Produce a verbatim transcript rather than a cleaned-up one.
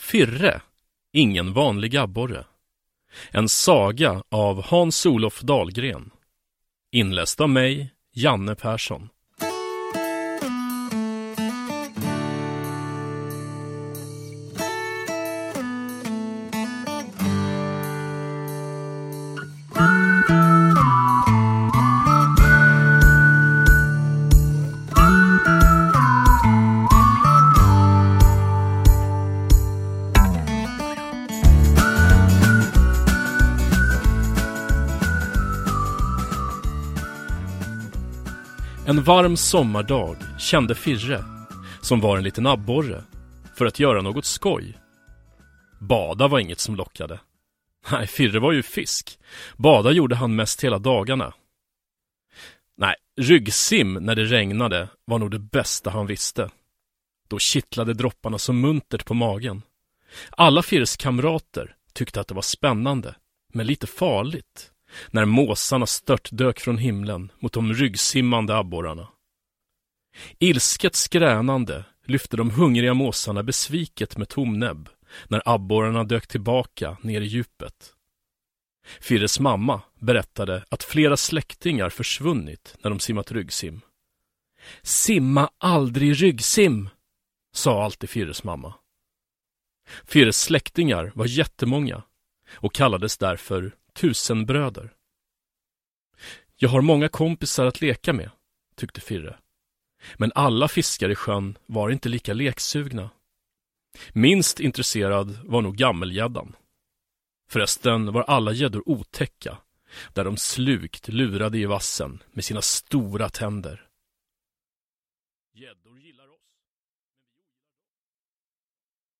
Firre, ingen vanlig abborre. En saga av Hans-Olof Dahlgren. Inläst av mig, Janne Persson. En varm sommardag kände Firre, som var en liten abborre, för att göra något skoj. Bada var inget som lockade. Nej, Firre var ju fisk. Bada gjorde han mest hela dagarna. Nej, ryggsim när det regnade var nog det bästa han visste. Då kittlade dropparna så muntert på magen. Alla Firres kamrater tyckte att det var spännande, men lite farligt, när måsarna stört dök från himlen mot de ryggsimmande abborrarna. Ilsket skränande lyfte de hungriga måsarna besviket med tomnäbb när abborrarna dök tillbaka ner i djupet. Firres mamma berättade att flera släktingar försvunnit när de simmat ryggsim. Simma aldrig ryggsim, sa alltid Firres mamma. Firres släktingar var jättemånga och kallades därför tusenbröder. Jag har många kompisar att leka med, tyckte Firre. Men alla fiskar i sjön var inte lika leksugna. Minst intresserad var nog gammelgäddan. Förresten var alla gäddor otäcka, där de slukt lurade i vassen med sina stora tänder.